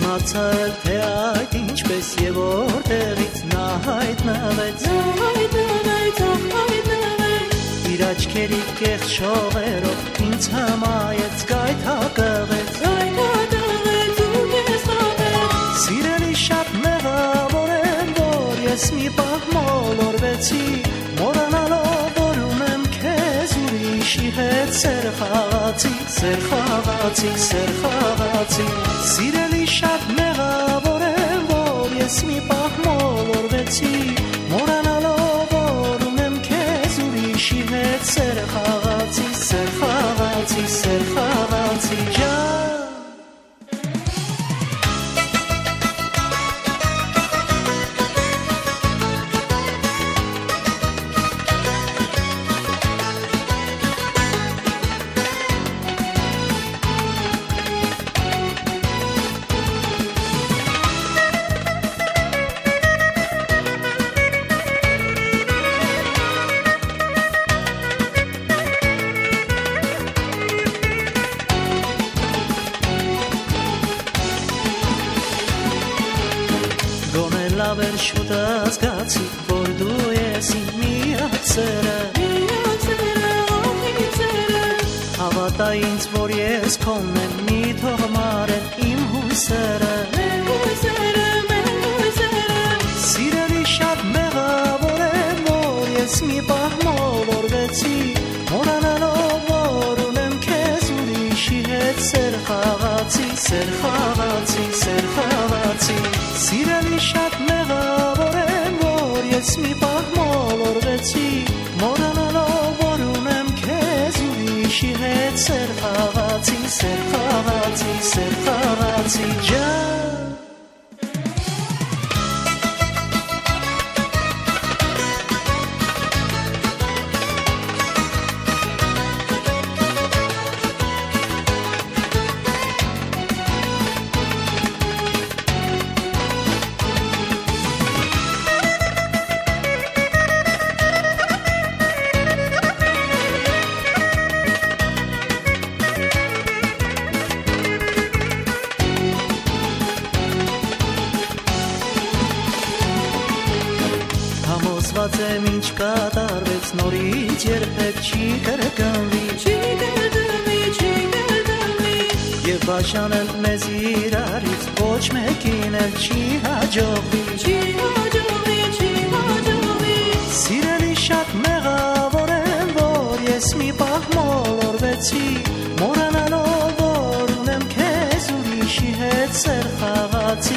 Իմացել թե այդ ինչպես եւ որտեղից նա հայտնվեց Իր աչքերի կեղծ շողերով ինձ հմայեց գայթակղեց ու ես տավեց Սիրելի շատ մեղավոր եմ որ ես մի պահ մոլորվեցի Մոռանալով որ ունեմ քեզ ուրիշի հետ սեր խաղացի Սիրելի շատ մեղավոր եմ որ ես մի պահ մոլորվեցի Մոռանալով որ ունեմ քեզ ուրիշի հետ սեր խաղացի ջան Լավ էր շուտ ազգացի, որ դու ես իմ միակ սերը Հավատա ինձ, որ ես քոնն եմ, մի թող մարեն իմ հույսերը Սիրելի շատ մեղավոր եմ, որ ես մի պահ մոլորվեցի Մոռանալով, որ ունեմ քեզ ուրիշի հետ սեր խաղացի Սիրելի շատ մեղավոր եմ, որ ես մի պահ մոլորվեցի Մոռանալով, որ ունեմ քեզ ուրիշի հետ սեր խաղացի ջան Համոզված եմ ինչ կատարվեց նորից երբեք չի կրկնվի Եվ բաժանել մեզ իրարից ոչ մեկին էլ չի հաջողվի Սիրելի շատ մեղավոր եմ որ ես մի պահ մոլորվեցի Մոռանալով որ ունեմ քեզ ուրիշի հետ սեր խաղացի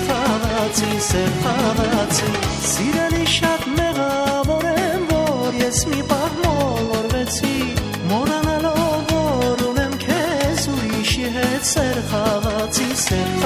Սիրելի շատ մեղավոր եմ, որ ես մի պահ մոլորվեցի Մոռանալով, որ ունեմ քեզ ուրիշի հետ սեր խաղացի